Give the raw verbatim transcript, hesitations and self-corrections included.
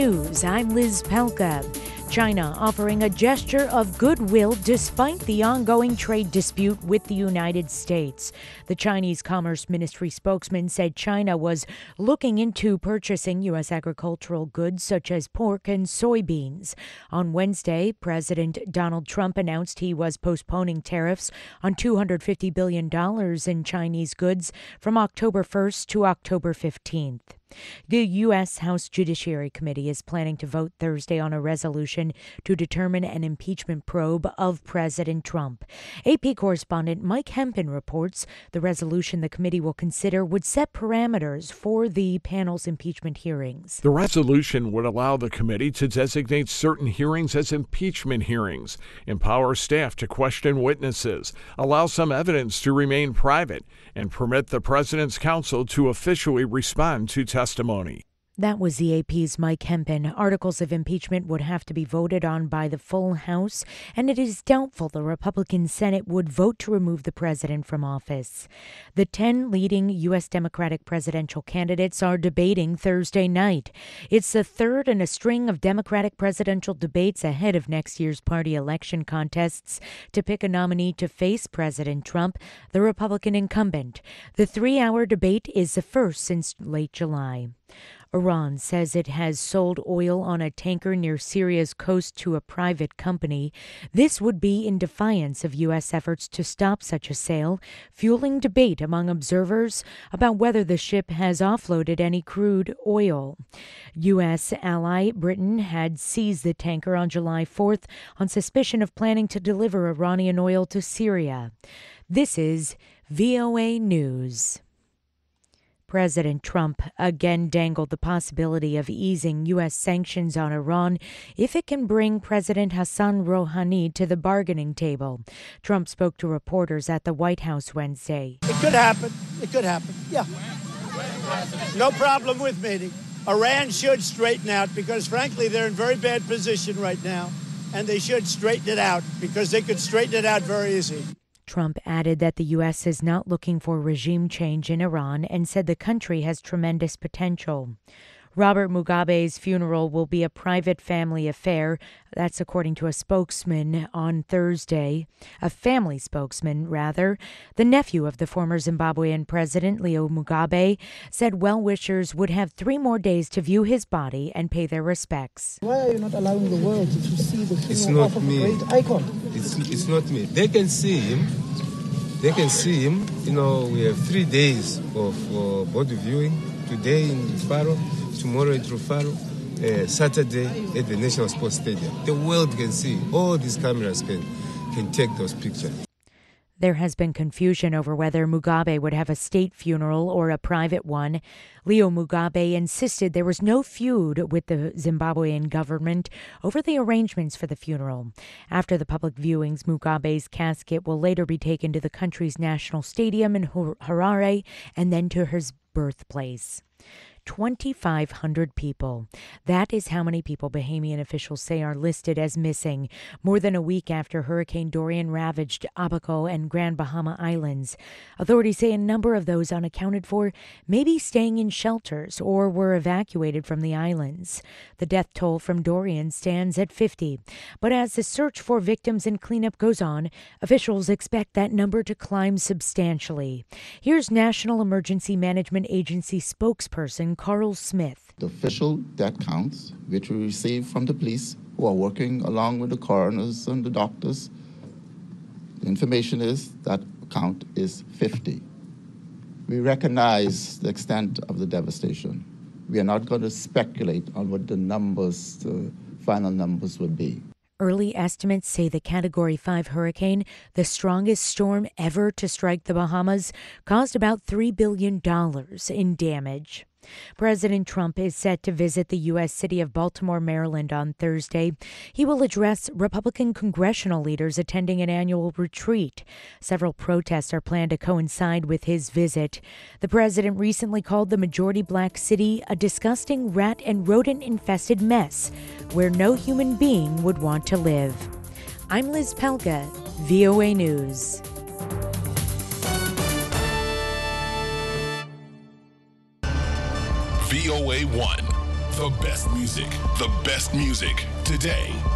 News. I'm Liz Pelka. China offering a gesture of goodwill despite the ongoing trade dispute with the United States. The Chinese Commerce Ministry spokesman said China was looking into purchasing U S agricultural goods such as pork and soybeans. On Wednesday, President Donald Trump announced he was postponing tariffs on two hundred fifty billion dollars in Chinese goods from October first to October fifteenth. The U S. House Judiciary Committee is planning to vote Thursday on a resolution to determine an impeachment probe of President Trump. A P correspondent Mike Hempen reports the resolution the committee will consider would set parameters for the panel's impeachment hearings. The resolution would allow the committee to designate certain hearings as impeachment hearings, empower staff to question witnesses, allow some evidence to remain private, and permit the president's counsel to officially respond to testimony. That was the A P's Mike Hempen. Articles of impeachment would have to be voted on by the full House, and it is doubtful the Republican Senate would vote to remove the president from office. The ten leading U S. Democratic presidential candidates are debating Thursday night. It's the third in a string of Democratic presidential debates ahead of next year's party election contests to pick a nominee to face President Trump, the Republican incumbent. The three-hour debate is the first since late July. Iran says it has sold oil on a tanker near Syria's coast to a private company. This would be in defiance of U S efforts to stop such a sale, fueling debate among observers about whether the ship has offloaded any crude oil. U S ally Britain had seized the tanker on July fourth on suspicion of planning to deliver Iranian oil to Syria. This is V O A News. President Trump again dangled the possibility of easing U S sanctions on Iran if it can bring President Hassan Rouhani to the bargaining table. Trump spoke to reporters at the White House Wednesday. It could happen. It could happen. Yeah. No problem with meeting. Iran should straighten out because, frankly, they're in very bad position right now, and they should straighten it out because they could straighten it out very easy. Trump added that the U S is not looking for regime change in Iran and said the country has tremendous potential. Robert Mugabe's funeral will be a private family affair. That's according to a spokesman on Thursday, a family spokesman, rather. The nephew of the former Zimbabwean president, Leo Mugabe, said well-wishers would have three more days to view his body and pay their respects. Why are you not allowing the world to see the it's funeral not of me. a great icon? It's, it's not me. They can see him. They can see him. You know, we have three days of uh, body viewing. Today in Faro, tomorrow in Trufaro, uh, Saturday at the National Sports Stadium. The world can see. All these cameras can, can take those pictures. There has been confusion over whether Mugabe would have a state funeral or a private one. Leo Mugabe insisted there was no feud with the Zimbabwean government over the arrangements for the funeral. After the public viewings, Mugabe's casket will later be taken to the country's national stadium in Harare and then to his birthplace. twenty-five hundred people. That is how many people Bahamian officials say are listed as missing, more than a week after Hurricane Dorian ravaged Abaco and Grand Bahama Islands. Authorities say a number of those unaccounted for may be staying in shelters or were evacuated from the islands. The death toll from Dorian stands at fifty. But as the search for victims and cleanup goes on, officials expect that number to climb substantially. Here's National Emergency Management Agency spokesperson Carl Smith. The official death counts, which we receive from the police, who are working along with the coroners and the doctors, the information is that count is fifty. We recognize the extent of the devastation. We are not going to speculate on what the numbers, the final numbers would be. Early estimates say the Category five hurricane, the strongest storm ever to strike the Bahamas, caused about three billion dollars in damage. President Trump is set to visit the U S city of Baltimore, Maryland on Thursday. He will address Republican congressional leaders attending an annual retreat. Several protests are planned to coincide with his visit. The president recently called the majority black city a disgusting rat and rodent-infested mess where no human being would want to live. I'm Liz Pelka, V O A News. V O A one, The best music. The best music today.